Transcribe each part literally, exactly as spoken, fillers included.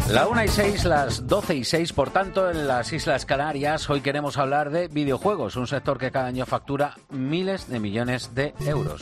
La una y seis, las doce y seis, por tanto, en las Islas Canarias, hoy queremos hablar de videojuegos, un sector que cada año factura miles de millones de euros.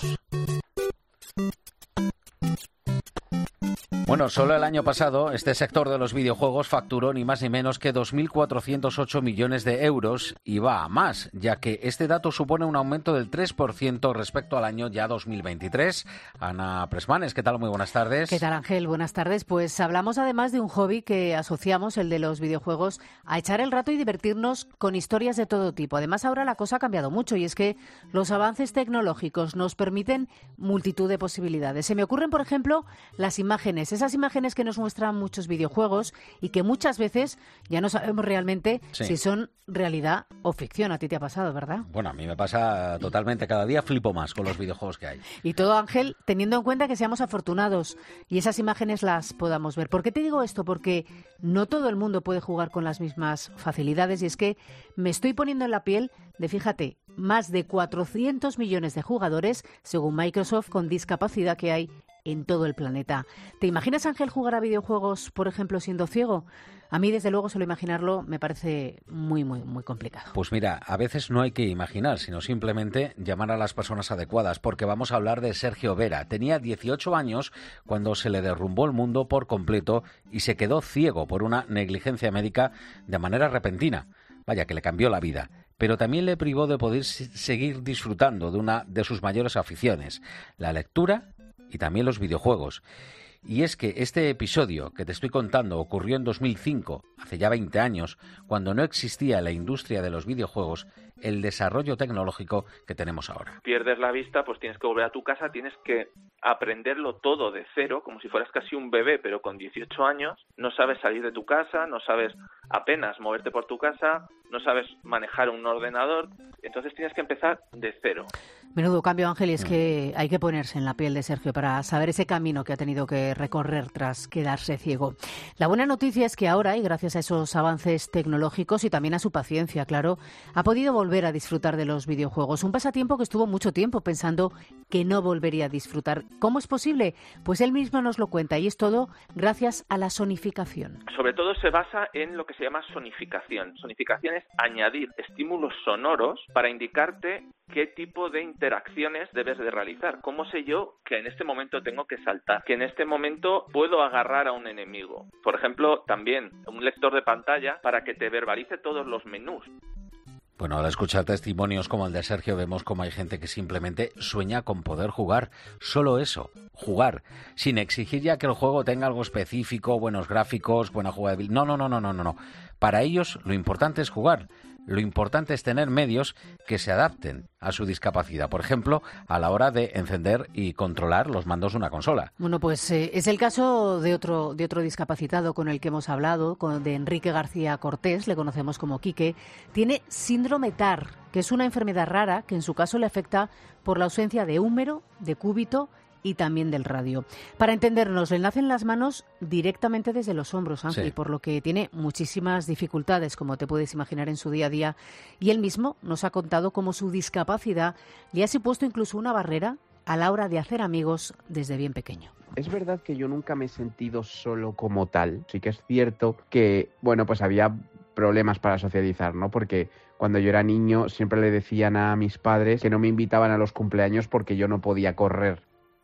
Bueno, solo el año pasado este sector de los videojuegos facturó ni más ni menos que dos mil cuatrocientos ocho millones de euros y va a más, ya que este dato supone un aumento del tres por ciento respecto al año ya dos mil veintitrés. Ana Presmanes, ¿qué tal? Muy buenas tardes. ¿Qué tal, Ángel? Buenas tardes. Pues hablamos además de un hobby que asociamos, el de los videojuegos, a echar el rato y divertirnos con historias de todo tipo. Además, ahora la cosa ha cambiado mucho y es que los avances tecnológicos nos permiten multitud de posibilidades. Se me ocurren, por ejemplo, las imágenes, esas imágenes que nos muestran muchos videojuegos y que muchas veces ya no sabemos realmente sí. si son realidad o ficción. A ti te ha pasado, ¿verdad? Bueno, a mí me pasa totalmente. Cada día flipo más con los videojuegos que hay. Y todo, Ángel, teniendo en cuenta que seamos afortunados y esas imágenes las podamos ver. ¿Por qué te digo esto? Porque no todo el mundo puede jugar con las mismas facilidades y es que me estoy poniendo en la piel de, fíjate, más de cuatrocientos millones de jugadores, según Microsoft, con discapacidad que hay en todo el planeta. ¿Te imaginas, Ángel, jugar a videojuegos, por ejemplo, siendo ciego? A mí, desde luego, solo imaginarlo me parece muy, muy, muy complicado. Pues mira, a veces no hay que imaginar, sino simplemente llamar a las personas adecuadas, porque vamos a hablar de Sergio Vera. Tenía dieciocho años cuando se le derrumbó el mundo por completo y se quedó ciego por una negligencia médica de manera repentina. Vaya, que le cambió la vida. Pero también le privó de poder seguir disfrutando de una de sus mayores aficiones, la lectura y también los videojuegos. Y es que este episodio que te estoy contando ocurrió en dos mil cinco, hace ya veinte años, cuando no existía en la industria de los videojuegos el desarrollo tecnológico que tenemos ahora. Pierdes la vista, pues tienes que volver a tu casa, tienes que aprenderlo todo de cero, como si fueras casi un bebé, pero con dieciocho años, no sabes salir de tu casa, no sabes apenas moverte por tu casa, no sabes manejar un ordenador, entonces tienes que empezar de cero. Menudo cambio, Ángel, y es que hay que ponerse en la piel de Sergio para saber ese camino que ha tenido que recorrer tras quedarse ciego. La buena noticia es que ahora, y gracias a esos avances tecnológicos y también a su paciencia, claro, ha podido volver a disfrutar de los videojuegos. Un pasatiempo que estuvo mucho tiempo pensando que no volvería a disfrutar. ¿Cómo es posible? Pues él mismo nos lo cuenta y es todo gracias a la sonificación. Sobre todo se basa en lo que se llama sonificación. Sonificación es añadir estímulos sonoros para indicarte qué tipo de interacciones debes de realizar. ¿Cómo sé yo que en este momento tengo que saltar? Que en este momento puedo agarrar a un enemigo. Por ejemplo, también un lector de pantalla para que te verbalice todos los menús. Bueno, al escuchar testimonios como el de Sergio vemos cómo hay gente que simplemente sueña con poder jugar. Solo eso, jugar, sin exigir ya que el juego tenga algo específico, buenos gráficos, buena jugabilidad. No, no, no, no, no, no. Para ellos lo importante es jugar. Lo importante es tener medios que se adapten a su discapacidad, por ejemplo, a la hora de encender y controlar los mandos de una consola. Bueno, pues eh, es el caso de otro de otro discapacitado con el que hemos hablado, con, de Enrique García Cortés, le conocemos como Quique. Tiene síndrome T A R, que es una enfermedad rara que en su caso le afecta por la ausencia de húmero, de cúbito y también del radio. Para entendernos, le nacen las manos directamente desde los hombros, Ángel, sí. Por lo que tiene muchísimas dificultades, como te puedes imaginar en su día a día. Y él mismo nos ha contado cómo su discapacidad le ha supuesto incluso una barrera a la hora de hacer amigos desde bien pequeño. Es verdad que yo nunca me he sentido solo como tal. Sí que es cierto que, bueno, pues había problemas para socializar, ¿no? Porque cuando yo era niño siempre le decían a mis padres que no me invitaban a los cumpleaños porque yo no podía correr.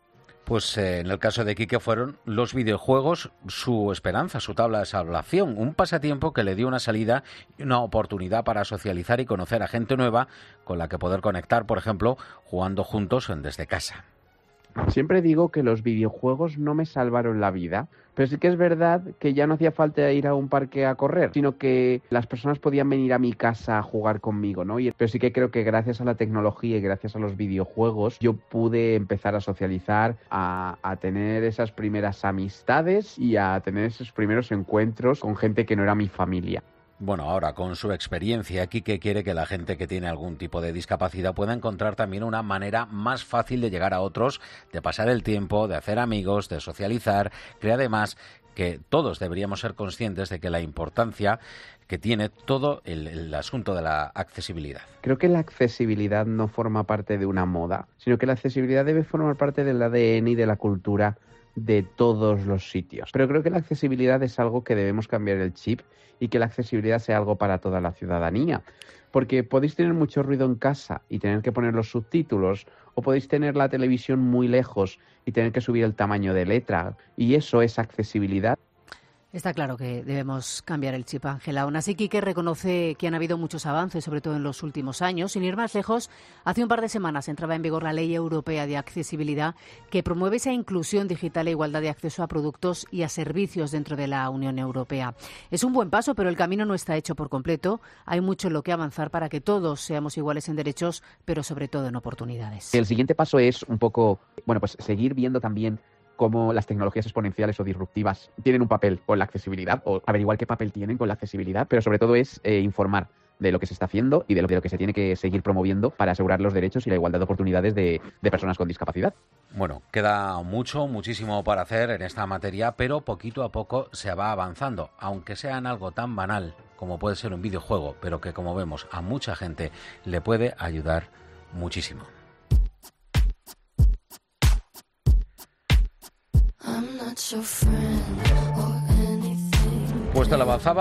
Pues eh, en el caso de Quique fueron los videojuegos su esperanza, su tabla de salvación, un pasatiempo que le dio una salida y una oportunidad para socializar y conocer a gente nueva con la que poder conectar, por ejemplo, jugando juntos desde casa. Siempre digo que los videojuegos no me salvaron la vida, pero sí que es verdad que ya no hacía falta ir a un parque a correr, sino que las personas podían venir a mi casa a jugar conmigo, ¿no? Y, pero sí que creo que gracias a la tecnología y gracias a los videojuegos yo pude empezar a socializar, a, a tener esas primeras amistades y a tener esos primeros encuentros con gente que no era mi familia. Bueno, ahora con su experiencia, Quique quiere que la gente que tiene algún tipo de discapacidad pueda encontrar también una manera más fácil de llegar a otros, de pasar el tiempo, de hacer amigos, de socializar. Cree además que todos deberíamos ser conscientes de que la importancia que tiene todo el, el asunto de la accesibilidad. Creo que la accesibilidad no forma parte de una moda, sino que la accesibilidad debe formar parte del A D N y de la cultura de todos los sitios. Pero creo que la accesibilidad es algo que debemos cambiar el chip y que la accesibilidad sea algo para toda la ciudadanía. Porque podéis tener mucho ruido en casa y tener que poner los subtítulos, o podéis tener la televisión muy lejos y tener que subir el tamaño de letra, y eso es accesibilidad. Está claro que debemos cambiar el chip, Ángela. Aún así, Quique reconoce que han habido muchos avances, sobre todo en los últimos años. Sin ir más lejos, hace un par de semanas entraba en vigor la Ley Europea de Accesibilidad, que promueve esa inclusión digital e igualdad de acceso a productos y a servicios dentro de la Unión Europea. Es un buen paso, pero el camino no está hecho por completo. Hay mucho en lo que avanzar para que todos seamos iguales en derechos, pero sobre todo en oportunidades. El siguiente paso es un poco, bueno, pues seguir viendo también cómo las tecnologías exponenciales o disruptivas tienen un papel con la accesibilidad, o averiguar qué papel tienen con la accesibilidad, pero sobre todo es eh, informar de lo que se está haciendo y de lo, de lo que se tiene que seguir promoviendo para asegurar los derechos y la igualdad de oportunidades de, de personas con discapacidad. Bueno, queda mucho, muchísimo para hacer en esta materia, pero poquito a poco se va avanzando, aunque sea en algo tan banal como puede ser un videojuego, pero que, como vemos, a mucha gente le puede ayudar muchísimo. Pues te lo avanzaba.